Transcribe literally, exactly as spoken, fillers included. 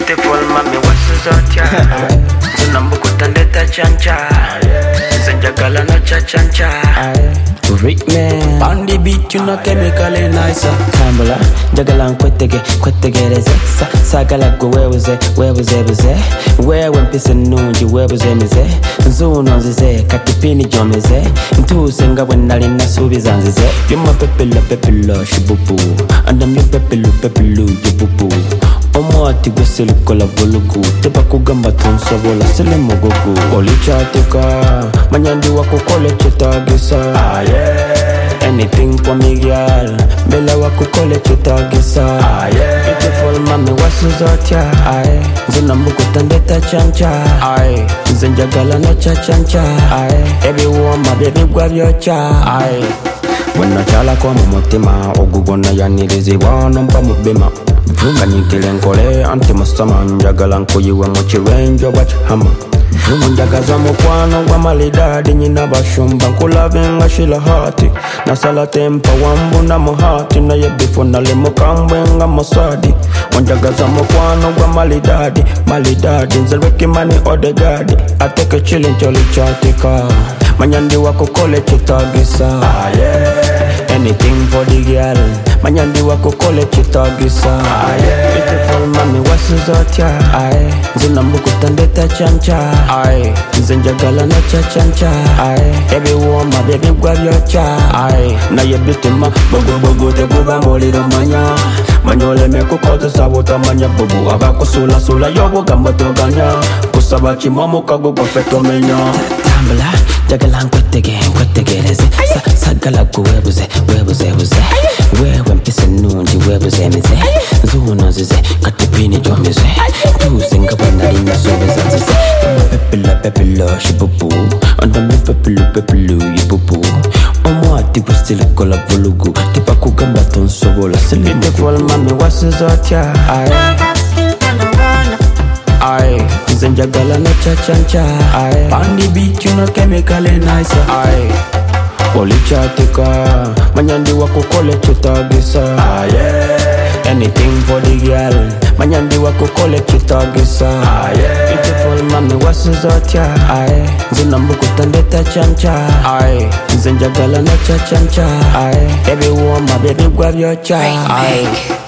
Beautiful mami wasuzotya Zinambukuta ndeta chancha Zinjagala no cha chancha Rick man on the beat, you know chemically nicer. Kambala, jagalan kwetege, kwetegereze. Sa sagala go where was it, where was it, was it? Where when pissing nunji, where was it, mize? Zuno zize, katipini jomeze. Ntu senga when nalina subi zanzize. You my pepela pepela shibubu, and I'm your pepelu pepelu yibubu. Omwati gweselu kola bulugu. Tepa kugamba tonsa bola sele mogogu. Oli chatika, manyandi wako kole chetagisa. Ah yeah, anything for me girl. Bella wako kole chetagisa. Ah yeah, beautiful mami wasuzotya. Aye, zinambukuta ndeta chancha. Aye, zinjagala no cha chancha. Aye, everyone my baby grab your cha. Aye, when chala kwa mutima ogugona yanirizi wana mpa mubema. Vunga nyikile nkole anti masama njagala nkoyiwe muchirenjo bachihama. Njagaza mukwano gwa malidadi nyina bashumba nkulavenga shila hati nasala tempa wambu na muhati na yebifo nale mukambwe nga masadi. Njagaza mukwano gwa malidadi malidadi nzelweki mani odegadi ateke chili ncholi chatika manyandi wako kole chitagisa. Ah yeah, anything for the girl. Manyandi wako kole chitagisa. Ah yeah, beautiful mami wasuzotya. Aye, zinambukuta ndeta chancha. Aye, zinjagala no cha chancha. Aye, everyone my baby grab your cha. Aye, na yebitima bogo bogo te kuba moliro manya. Manyole me kukote sabota manya bubu abako sula sula yobo gamba toganya. Kusaba chimomo kago perfecto menya. Tambala, jagalan kwetege kwetegereze. Sa sagala go webuze webuze webuze. Where when pissing nunji webuze mize. Zuno zize katipini jomeze. Tu singa wena lina sobe zanzize. Pepela pepela shibubu, and I'm pepelu pepelu yibubu. Omwati gweselu kola bulugu. Tipa kugamba tonso bola sele. Beautiful mami wasuzotya. Aye, aye, zinjagala no cha chancha. Aye, on the beat you know chemically nicer. Aye, oli chatika, manyandi wako kole chitagisa. Ah yeah, anything for the girl. Manyandi wako kole chitagisa. Ah yeah, beautiful mami wasuzotya. Aye, zinambukuta ndeta chancha. Aye, zinjagala no cha chancha. Aye, everyone my baby grab your cha. Aye.